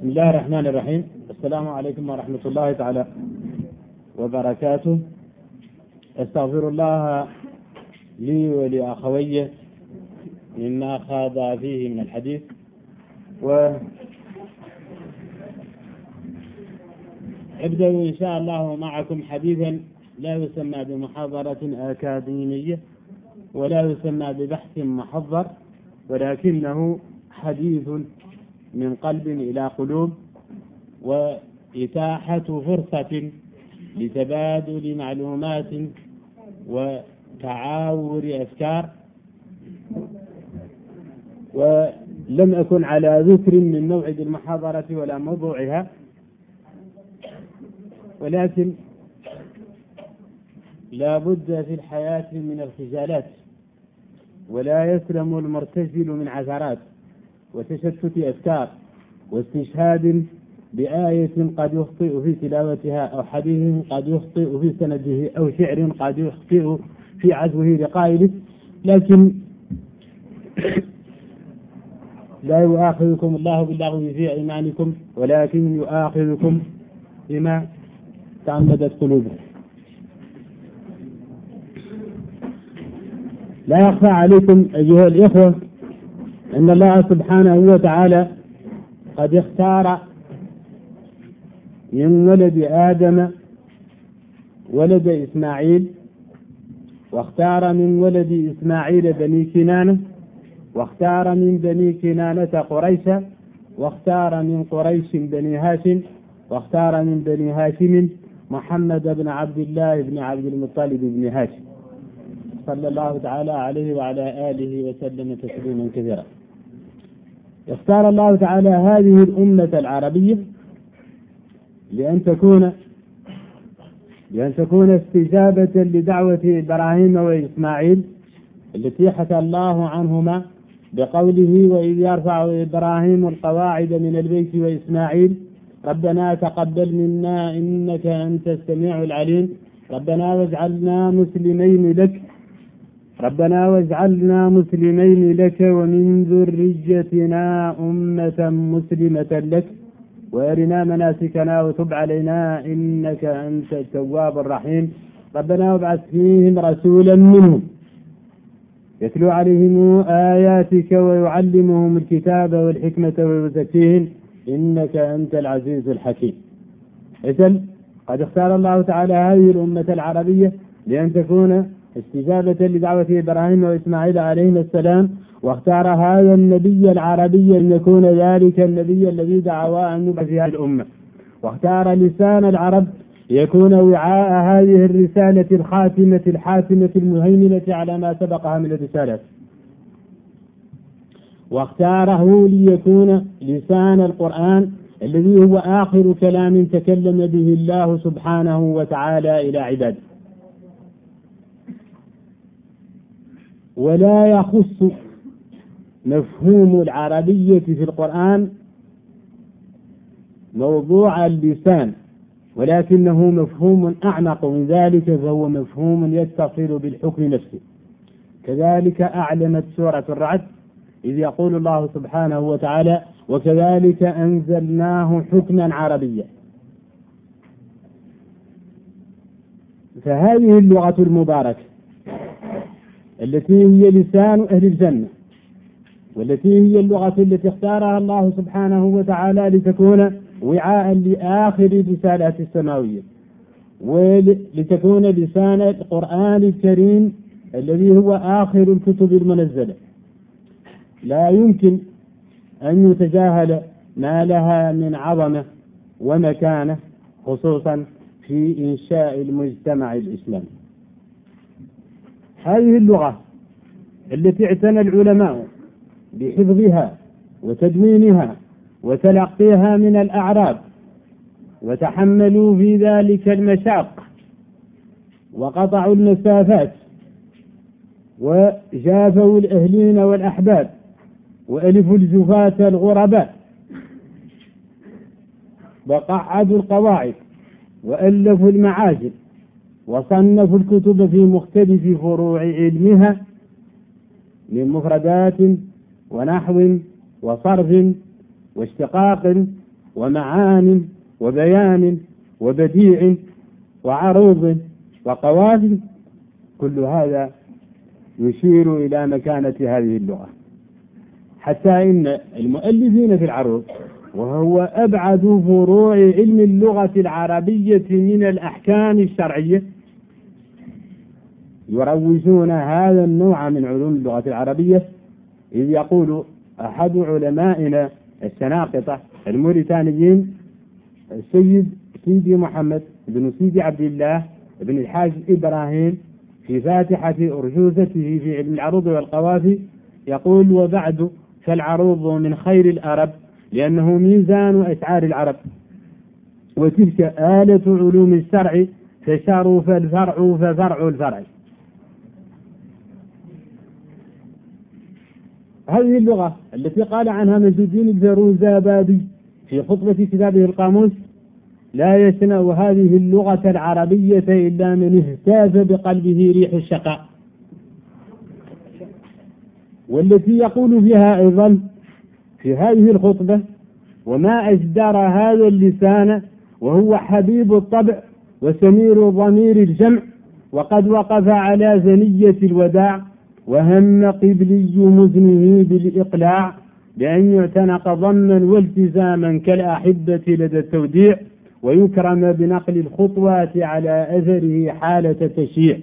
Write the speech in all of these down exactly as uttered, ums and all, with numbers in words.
بسم الله الرحمن الرحيم. السلام عليكم ورحمة الله تعالى وبركاته. استغفر الله لي ولأخويه مما خاض فيه من الحديث، وابدأ إن شاء الله معكم حديثا لا يسمى بمحاضرة أكاديمية ولا يسمى ببحث محضر، ولكنه حديث من قلب إلى قلوب، وإتاحة فرصة لتبادل معلومات وتعاور أفكار. ولم أكن على ذكر من موعد المحاضرة ولا موضوعها، ولكن لا بد في الحياة من الخجالات، ولا يسلم المرتجل من عثرات وتشتت أفكار واستشهاد بآية قد يخطئ في تلاوتها، أو حديث قد يخطئ في سنده، أو شعر قد يخطئ في عزوه لقائله. لكن لا يؤاخذكم الله باللغو في أيمانكم، ولكن يؤاخذكم بما تعمدت قلوبكم. لا يخفى عليكم أيها الإخوة أن الله سبحانه وتعالى قد اختار من ولد آدم ولد إسماعيل، واختار من ولد إسماعيل بني كنانة، واختار من بني كنانة قريشا، واختار من قريش بني هاشم، واختار من بني هاشم محمد بن عبد الله بن عبد المطلب بن هاشم، صلى الله تعالى عليه وعلى آله وسلم تسليما كثيرا. اختار الله تعالى هذه الأمة العربية لأن تكون لأن تكون استجابة لدعوة إبراهيم وإسماعيل التي حكى الله عنهما بقوله: وإذ يرفع إبراهيم القواعد من البيت وإسماعيل ربنا تقبل منا إنك أنت السميع العليم ربنا واجعلنا مسلمين لك ربنا واجعلنا مسلمين لك ومن ذريتنا أمة مسلمة لك وأرنا مناسكنا وتب علينا إنك أنت التواب الرحيم ربنا وابعث فيهم رسولا منهم يتلو عليهم آياتك ويعلمهم الكتاب والحكمة ويزكيهم إنك أنت العزيز الحكيم. إذن قد اختار الله تعالى هذه الأمة العربية لأن تكون استجابة لدعوة إبراهيم وإسماعيل عليهما السلام، واختار هذا النبي العربي أن يكون ذلك النبي الذي دعوا أن يبعث في هذه الأمة، واختار لسان العرب يكون وعاء هذه الرسالة الخاتمة الحاتمة المهيمنة على ما سبقها من الرسالات، واختاره ليكون لسان القرآن الذي هو آخر كلام تكلم به الله سبحانه وتعالى إلى عباده. ولا يخص مفهوم العربية في القرآن موضوع اللسان، ولكنه مفهوم أعمق من ذلك، فهو مفهوم يتصل بالحكم نفسه. كذلك أعلمت سورة الرعد إذ يقول الله سبحانه وتعالى: وكذلك أنزلناه حكما عربيا. فهذه اللغة المباركة التي هي لسان أهل الجنة، والتي هي اللغة التي اختارها الله سبحانه وتعالى لتكون وعاء لآخر الرسالات السماوية، ولتكون لسان القرآن الكريم الذي هو آخر الكتب المنزلة، لا يمكن أن يتجاهل ما لها من عظمة ومكانة، خصوصا في إنشاء المجتمع الإسلامي. هذه اللغة التي اعتنى العلماء بحفظها وتدوينها وتلقيها من الأعراب، وتحملوا في ذلك المشاق وقطعوا المسافات وجافوا الأهلين والأحباب وألفوا الجفاة الغرباء وقعدوا القواعد وألفوا المعاجم وصنفوا الكتب في مختلف فروع علمها من مفردات ونحو وصرف واشتقاق ومعان وبيان وبديع وعروض وقوافي، كل هذا يشير إلى مكانة هذه اللغة، حتى إن المؤلفين في العروض، وهو أبعد فروع علم اللغة العربية من الأحكام الشرعية، يروجون هذا النوع من علوم اللغة العربية، إذ يقول أحد علمائنا الشناقطة الموريتانيين السيد سيدي محمد بن سيدي عبد الله بن الحاج إبراهيم في فاتحة أرجوزته في علم العروض والقوافي، يقول: وبعد فالعروض من خير الأرب، لأنه ميزان أشعار العرب، وتلك آلة علوم الشرع، فشرف الفرع ففرع الفرع. هذه اللغة التي قال عنها مجد الدين الفيروزابادي في خطبة كتابه القاموس: لا يسمع هذه اللغة العربية إلا من اهتاف بقلبه ريح الشقاء. والتي يقول فيها أيضا في هذه الخطبة: وما أجدر هذا اللسان وهو حبيب الطبع وسمير ضمير الجمع، وقد وقف على ثنية الوداع، وهم قبلي مزنه بالإقلاع، بأن يعتنق ضما والتزاما كالأحبة لدى التوديع، ويكرم بنقل الخطوات على أثره حالة تشيع.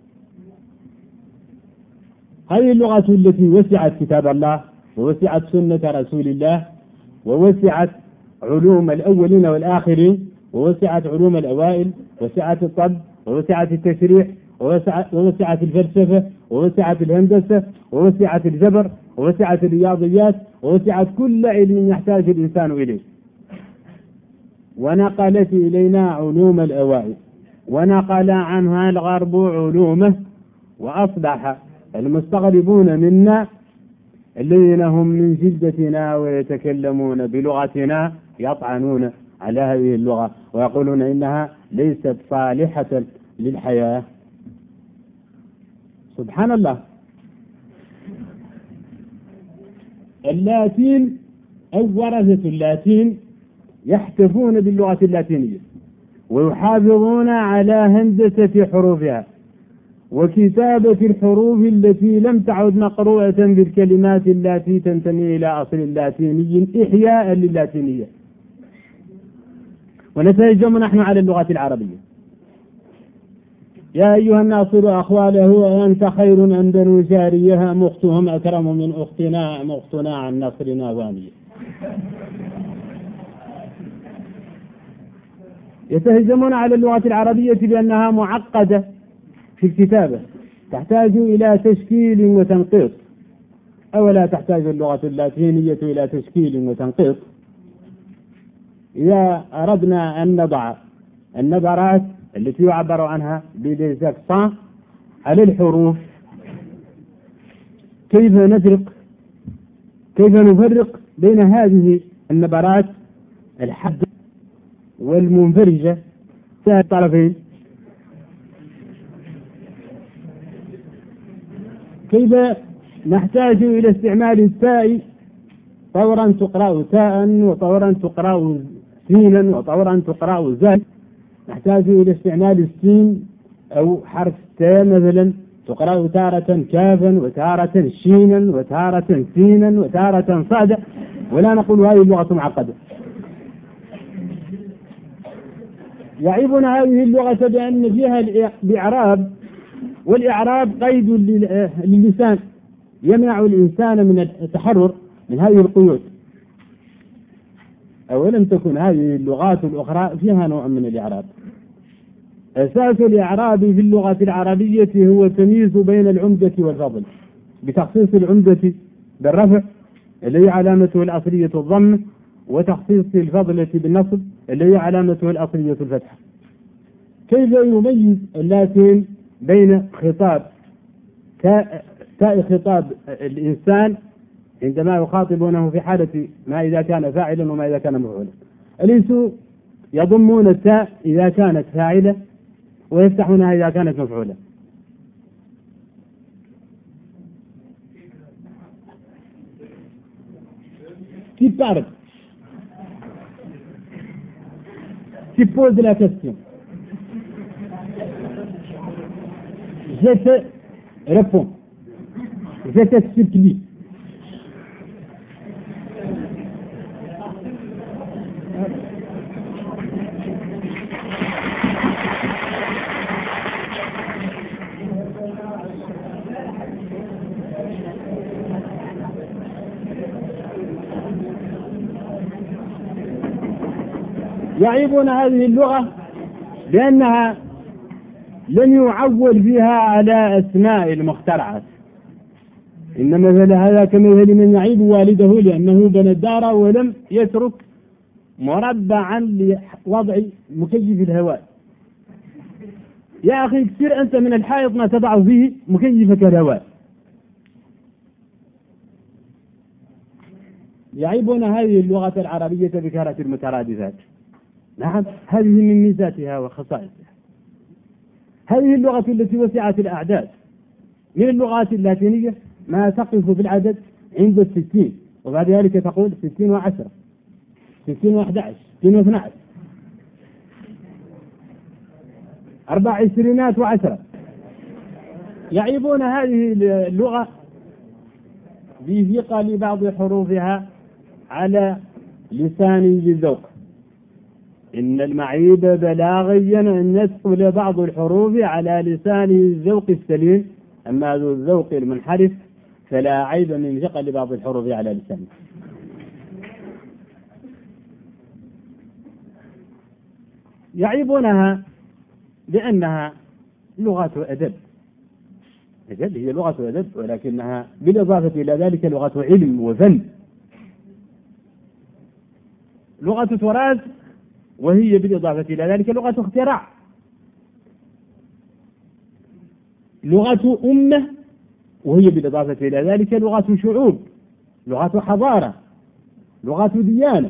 هذه اللغة التي وسعت كتاب الله، ووسعت سنة رسول الله، ووسعت علوم الأولين والآخرين، ووسعت علوم الأوائل، وسعت الطب، ووسعت التشريح، ووسعت, ووسعت الفلسفة، ووسعت الهندسة، ووسعت الجبر، ووسعت الرياضيات، ووسعت كل علم يحتاج الإنسان إليه. ونقلت إلينا علوم الأوائل، ونقل عنها الغرب علومه، وأصبح المستغربون منا الذين هم من جلدتنا ويتكلمون بلغتنا يطعنون على هذه اللغة، ويقولون إنها ليست صالحة للحياة. سبحان الله. اللاتين أو ورثة اللاتين يحتفون باللغة اللاتينية، ويحافظون على هندسة حروفها وكتابة الحروف التي لم تعد مقروءة بالكلمات التي تنتمي إلى أصل اللاتيني إحياء للاتينية. ونتهجم نحن على اللغة العربية: يا أيها الناصر أخواله وأنت خير أن بنو جاريها، مختهم أكرم من أختنا، مختنا عن نصرنا وانية. يتهجمون على اللغة العربية بأنها معقدة في الكتابة، تحتاج إلى تشكيل وتنقيط. أولا تحتاج اللغة اللاتينية إلى تشكيل وتنقيط. إذا أردنا أن نضع النبرات التي يعبر عنها بالإكسان على الحروف، كيف نفرق كيف نفرق بين هذه النبرات الحادة والمنفرجة في الطرفين؟ كيف نحتاج إلى استعمال التاء طورا تقرأ تاء، وطورا تقرأ سينا، وطورا تقرأ زاي. نحتاج إلى استعمال السين أو حرف تاء مثلا، تقرأ تارة كافا وتارة شينا وتارة سينا وتارة صادا، ولا نقول هذه اللغة معقدة. يعيبنا هذه اللغة بأن فيها الإعراب، والإعراب قيد للسان يمنع الإنسان من التحرر من هذه القيود. أولم تكن هذه اللغات الأخرى فيها نوع من الإعراب. أساس الإعراب في اللغة العربية هو التمييز بين العمدة والفضل، بتخصيص العمدة بالرفع الذي علامته الأصلية الضم، وتخصيص الفضلة بالنصب الذي علامته الأصلية الفتحة. كيف يميز اللاتين بين خطاب تاء خطاب الإنسان عندما يخاطبونه في حالة ما إذا كان فاعلا وما إذا كان مفعولا؟ الإنس يضمون التاء إذا كانت فاعلة، ويفتحونها إذا كانت مفعولة. كيف تعرف؟ tu poses la question, je te réponds, je te supplie. يعيبون هذه اللغة بأنها لم يعول فيها على أسماء المخترعات، إن مثل هذا كمثل من يعيب والده لأنه بنى الدار ولم يترك مربعا لوضع مكيف الهواء. يا أخي كثير أنت من الحائط ما تضع فيه مكيفك الهواء. يعيبون هذه اللغة العربية بكثرة المترادفات. نعم، هذه من ميزاتها وخصائصها. هذه اللغة التي وسعت الأعداد، من اللغات اللاتينية ما تقف في العدد عند الستين، وبعد ذلك تقول ستين وعشرة، ستين وأحد عشر، ستين واثنى عشر، أربع عشرينات وعشرة. يعيبون هذه اللغة بثقل بعض حروفها على لسان ذي الذوق. إن المعيب بلاغيا أن يثقل بعض الحروف على لسان الذوق السليم، أما ذو الذوق المنحرف فلا عيب من ثقل بعض الحروف على لسانه. يعيبونها بأنها لغة أدب. أجل هي لغة أدب، ولكنها بالإضافة إلى ذلك لغة علم وفن، لغة تراث، وهي بالإضافة إلى ذلك لغة اختراع، لغة أمة، وهي بالإضافة إلى ذلك لغة شعوب، لغة حضارة، لغة ديانة.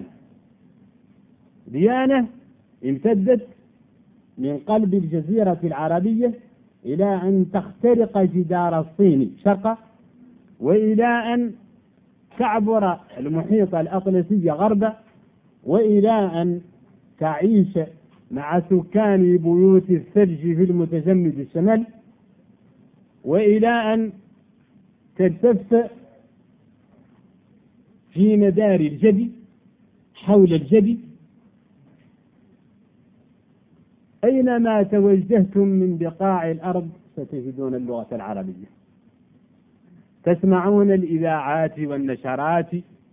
ديانة امتدت من قلب الجزيرة العربية إلى أن تخترق جدار الصين شرقا، وإلى أن تعبر المحيط الأطلسي غربا، وإلى أن تعيش مع سكان بيوت الثلج في المتجمد الشمال، وإلى أن تلتف في مدار الجدي حول الجدي. أينما توجهتم من بقاع الأرض ستجدون اللغة العربية، تسمعون الإذاعات والنشرات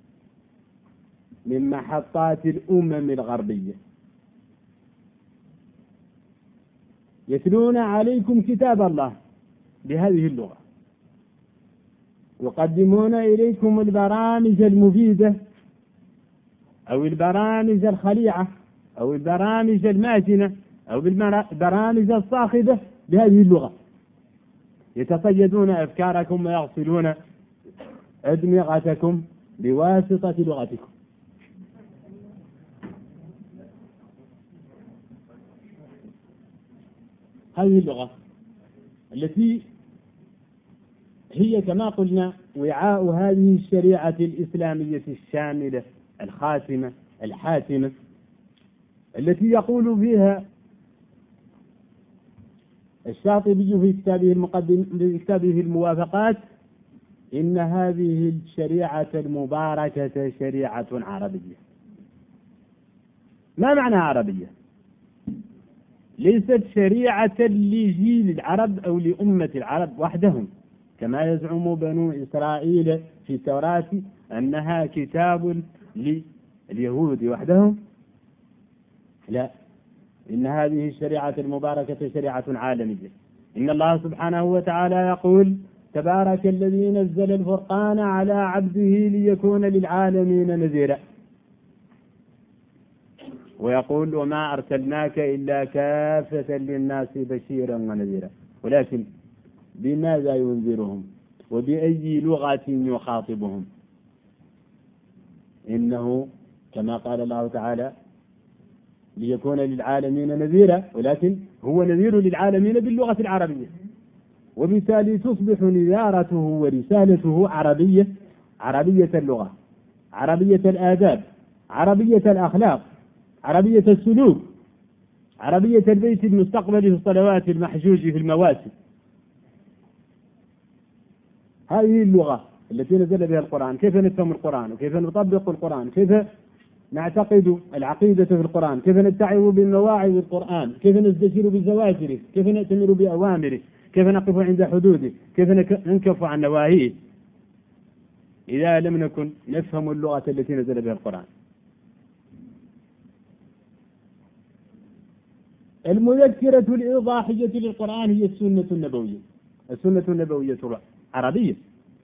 من محطات الأمم الغربية، يتلون عليكم كتاب الله بهذه اللغة، يقدمون إليكم البرامج المفيدة أو البرامج الخليعة أو البرامج الماجنة أو البرامج الصاخبة بهذه اللغة، يتصيدون أفكاركم ويغسلون أدمغتكم بواسطة لغتكم. هذه اللغة التي هي كما قلنا وعاء هذه الشريعة الإسلامية الشاملة الخاتمة الحاتمة، التي يقول فيها الشاطبي في كتابه المقدم في كتابه الموافقات: إن هذه الشريعة المباركة شريعة عربية. ما معنى عربية؟ ليست شريعة لجيل العرب أو لأمة العرب وحدهم كما يزعم بنو إسرائيل في التوراة أنها كتاب لليهود وحدهم. لا، إن هذه الشريعة المباركة شريعة عالمية. إن الله سبحانه وتعالى يقول: تبارك الذي نزل الفرقان على عبده ليكون للعالمين نذيرا. ويقول: وما أرسلناك إلا كافة للناس بشيرا ونذيرا. ولكن بماذا ينذرهم وبأي لغة يخاطبهم؟ إنه كما قال الله تعالى: ليكون للعالمين نذيرا، ولكن هو نذير للعالمين باللغة العربية، وبالتالي تصبح نذارته ورسالته عربية، عربية اللغة، عربية الآداب، عربية الأخلاق، عربية السلوك، عربية البيت المستقبل في الصلوات المحجوج في المواسم. هذه اللغة التي نزل بها القرآن. كيف نفهم القرآن وكيف نطبق القرآن، كيف نعتقد العقيدة في القرآن، كيف نتعظ بمواعظ القرآن، كيف نزدجر بزواجره، كيف نأتمر بأوامره، كيف نقف عند حدوده، كيف ننكف عن نواهيه، إذا لم نكن نفهم اللغة التي نزل بها القرآن. المذكرة الإيضاحية للقرآن هي السنة النبوية. السنة النبوية عربية.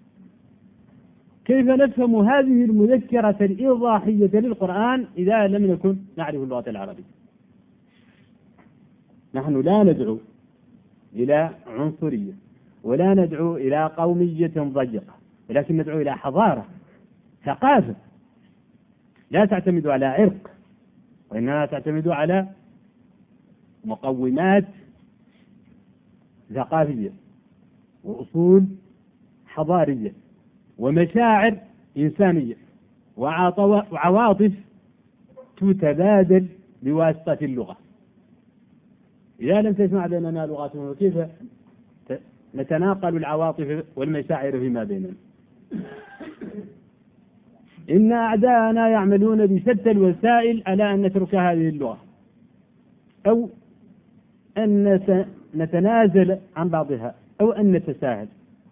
كيف نفهم هذه المذكرة الإيضاحية للقرآن إذا لم نكن نعرف اللغة العربية؟ نحن لا ندعو إلى عنصرية ولا ندعو إلى قومية ضيقة، ولكن ندعو إلى حضارة، ثقافة لا تعتمد على عرق، وإنما تعتمد على مقومات ثقافية وأصول حضارية ومشاعر إنسانية وعواطف تتبادل بواسطة اللغة. إذا لم تسمع بيننا لغة كيف نتناقل العواطف والمشاعر فيما بيننا؟ إن أعداءنا يعملون بشتى الوسائل على أن نترك هذه اللغة أو أن نتنازل عن بعضها أو أن نتساهل،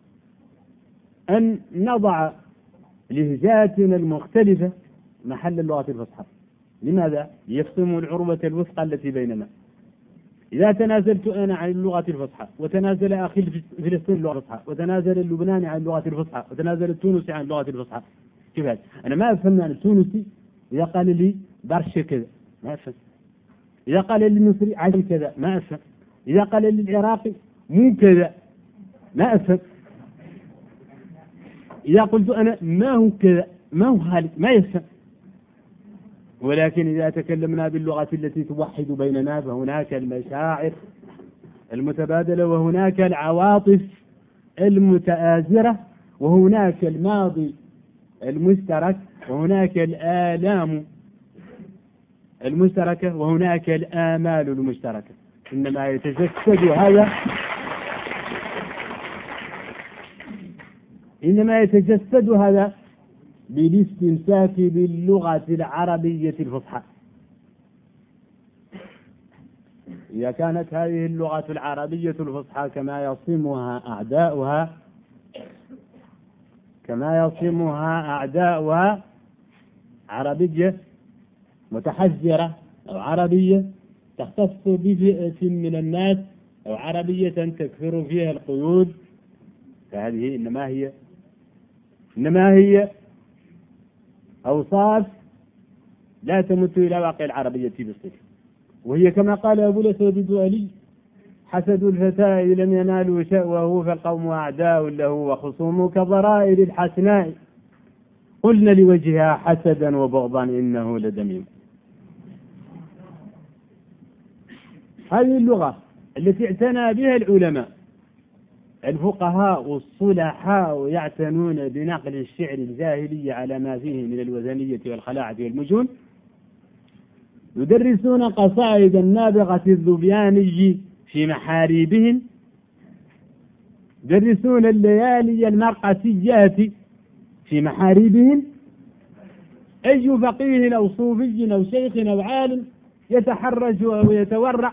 أن نضع لهجاتنا المختلفة محل اللغة الفصحى. لماذا؟ يفصم العروة الوثقى التي بيننا. إذا تنازلت أنا عن اللغة الفصحى وتنازل أخي الفلسطيني اللغة الفصحى وتنازل اللبناني عن اللغة الفصحى وتنازل التونسي عن اللغة الفصحى، كيف هذا؟ أنا ما أفهم عن التونسي إذا قال لي برشة كذا ما أفهم، إذا قال لي المصري عجل كذا ما أفهم، إذا قال لي العراقي مو كذا ما أفهم، إذا قلت أنا ما هو كذا ما هو خالد ما يفهم. ولكن إذا تكلمنا باللغة التي توحد بيننا فهناك المشاعر المتبادلة وهناك العواطف المتآزرة وهناك الماضي المشترك وهناك الآلام المشتركة وهناك الآمال المشتركة. إنما يتجسد هذا إنما يتجسد هذا بالاستمساك باللغة العربية الفصحى. إذا كانت هذه اللغة العربية الفصحى كما يصمها أعداؤها كما يصمها أعداؤها عربية متحجرة أو عربية تختص بفئة من الناس أو عربية تكثر فيها القيود، فهذه إنما هي إنما هي أوصاف لا تمت إلى واقع العربية بصفة، وهي كما قال أبو الأسود الدؤلي: حسد الفتاة لم ينالوا شأوه فالقوم أعداء له وخصومه كضرائر الحسناء قلنا لوجهها حسدا وبغضا إنه لدميم. هذه اللغة التي اعتنى بها العلماء الفقهاء الصلحاء يعتنون بنقل الشعر الجاهلي على ما فيه من الوثنية والخلاعة والمجون، يدرسون قصائد النابغة الذبياني في محاريبهم، يدرسون الليالي المرقسيات في محاريبهم. أي فقيه أو صوفي أو شيخ أو عالم يتحرج أو يتورع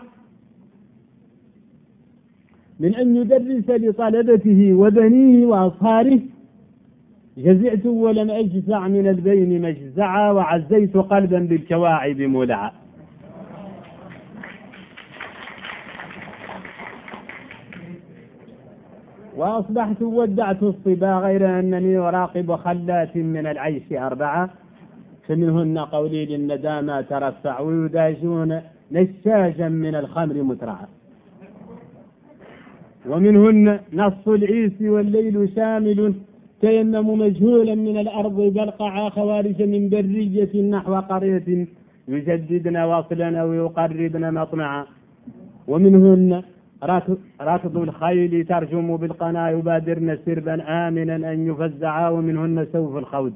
من أن يدرس لطلبته وبنيه وأصهاره: جزعت ولم أجزع من البين مجزعا وعزيت قلبا بالكواعب مولعا. وأصبحت ودعت الصبا غير أنني أراقب خلات من العيش أربعة، فمنهن قولي للندامى ترفع ويداجون نشاجا من الخمر مترعا، ومنهن نص العيس والليل شامل تيمم مجهولا من الأرض بلقع خوارج من برية نحو قرية يجددن وصلا أو يقربن مطمعا، ومنهن ركض الخيل ترجم بالقنا يبادرن سربا آمنا أن يفزعا، ومنهن سوف الخوض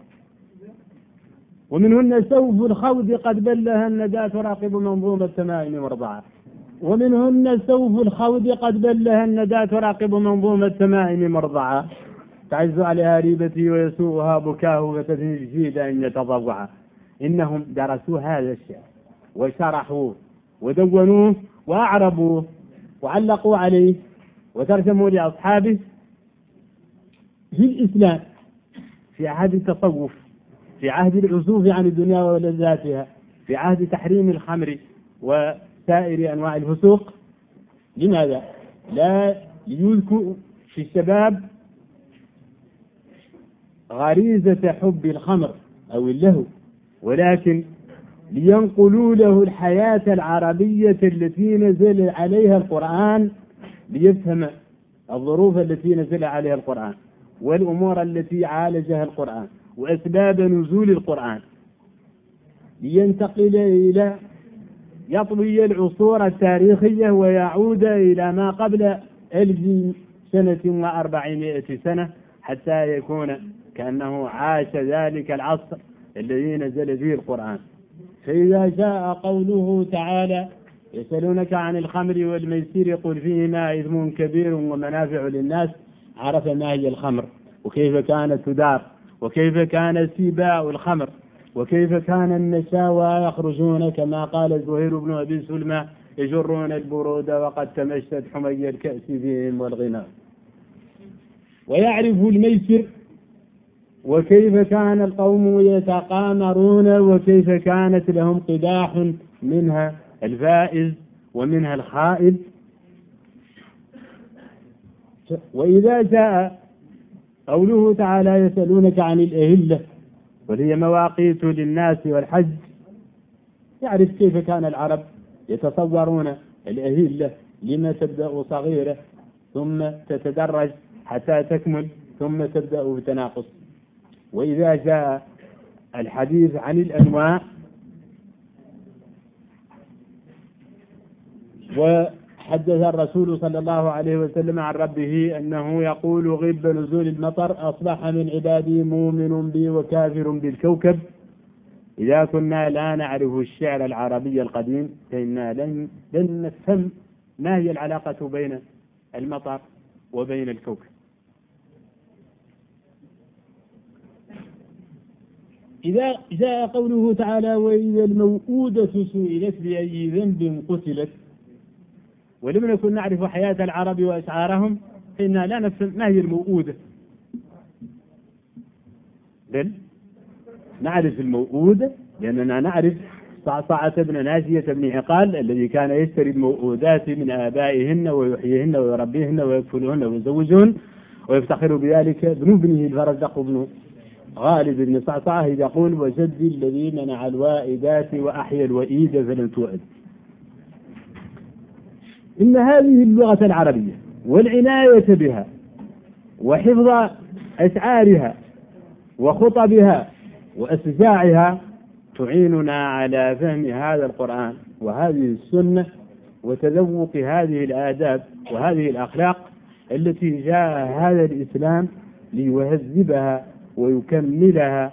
ومنهن سوف الخوض قد بلها الندى تراقب منظومة التمائم مرضعا. ومنهن سوف الخوض قد بلها الندى تراقب منظومة التمائم مرضعا تعز عليها ريبتي ويسوءها بكاه فتجيد أن يتضوعا. إنهم درسوا هذا الشيء وشرحوه ودونوه وأعربوه وعلقوا عليه وترجموا لأصحابه في الإسلام في عهد التصوف، في عهد العزوف عن الدنيا ولذاتها، في عهد تحريم الخمر وسائر أنواع الفسوق. لماذا؟ لا يذكر في الشباب غريزة حب الخمر أو اللهو، ولكن لينقلوا له الحياة العربية التي نزل عليها القرآن، ليفهم الظروف التي نزل عليها القرآن والأمور التي عالجها القرآن وأسباب نزول القرآن، لينتقل إلى يطوي العصور التاريخية ويعود إلى ما قبل ألف سنة وأربعمائة سنة حتى يكون كأنه عاش ذلك العصر الذي نزل فيه القرآن. فإذا جاء قوله تعالى يسألونك عن الخمر والميسر قل فيهما إثم كبير ومنافع للناس، عرف ما هي الخمر وكيف كانت تدار وكيف كان سباء الخمر وكيف كان النساوى يخرجون كما قال زهير بن أبي سلمى يجرون البرود وقد تمشت حمي الكأس فيهم والغناء. ويعرف الميسر وكيف كان القوم يتقامرون وكيف كانت لهم قداح منها الفائز ومنها الخائب. وإذا جاء قوله تعالى يسألونك عن الأهلة وهي مواقيت للناس والحج، يعرف كيف كان العرب يتصورون الأهلة لما تبدأ صغيرة ثم تتدرج حتى تكمل ثم تبدأ بتناقص. وإذا جاء الحديث عن الأنواع وحدث الرسول صلى الله عليه وسلم عن ربه أنه يقول غب نزول المطر أصبح من عبادي مؤمن بي وكافر بالكوكب. إذا كنا لا نعرف الشعر العربي القديم فإننا لن, لن نفهم ما هي العلاقة بين المطر وبين الكوكب. إذا جاء قوله تعالى وإذا الموءودة سئلت بأي ذنب قتلت، ولم نكن نعرف حياة العرب وأشعارهم فإننا لا نفهم ما هي الموءودة، بل نعرف الموءودة لأننا نعرف صعصعة بن ناجية بن عقال الذي كان يشتري الموءودات من آبائهن ويحييهن ويربيهن ويكفلهن ويزوجهن ويفتخر بذلك ابن ابنه الفرزدق بن غالب بن صعصعة يقول وجدي الذي منع الوائدات وأحيا الوئيد فلم توعد. إن هذه اللغة العربية والعناية بها وحفظ أشعارها وخطبها وأسجاعها تعيننا على فهم هذا القرآن وهذه السنة وتذوق هذه الآداب وهذه الأخلاق التي جاء هذا الإسلام ليهذبها ويكملها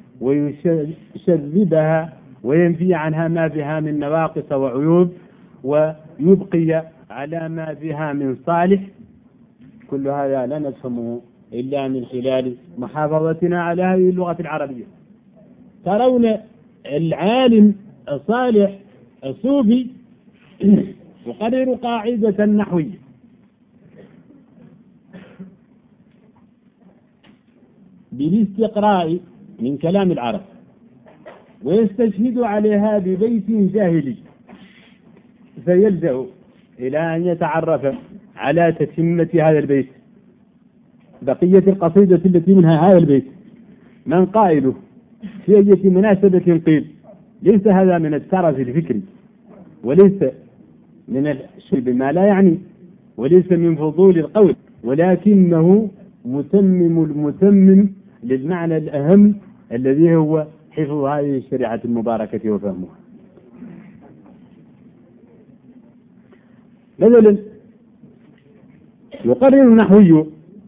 ويشذبها وينفي عنها ما فيها من نواقص وعيوب ويبقي على ما فيها من صالح. كل هذا لا نفهمه إلا من خلال محافظتنا على هذه اللغة العربية. ترون العالم الصالح الصوفي يقرر قاعدة نحوية بالاستقراء من كلام العرب ويستشهد عليها ببيت جاهلي، فيلجأ إلى أن يتعرف على تتمة هذا البيت بقية القصيدة التي منها هذا البيت من قائله في أي مناسبة قيل. ليس هذا من الترف الفكري وليس من الشيء بما لا يعني وليس من فضول القول، ولكنه متمم المتمم للمعنى الأهم الذي هو حفظ هذه الشريعة المباركة وفهمها. مثلا يقرر النحوي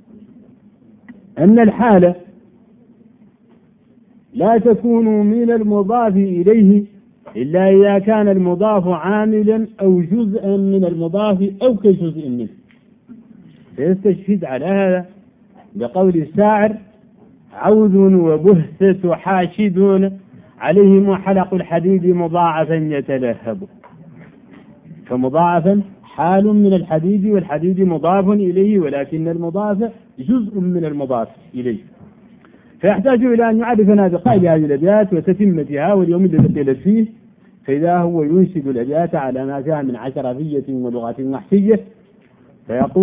أن الحالة لا تكون من المضاف إليه إلا إذا كان المضاف عاملا أو جزءا من المضاف أو كجزء منه. فيستشهد على هذا بقول الشاعر: عوذ وبهثة حاشدون عليهم حلق الحديد مضاعفا يتلهب. فمضاعفا حال من الحديد، والحديد مضاف إليه، ولكن المضاف جزء من المضاف إليه. فيحتاج إلى أن يعرفنا بقائل هذه الأبيات وتتمتها واليوم الذي قيلت فيه، فإذا هو ينشد الأبيات على ما فيها من عشرفية ولغة وحشية فيقول: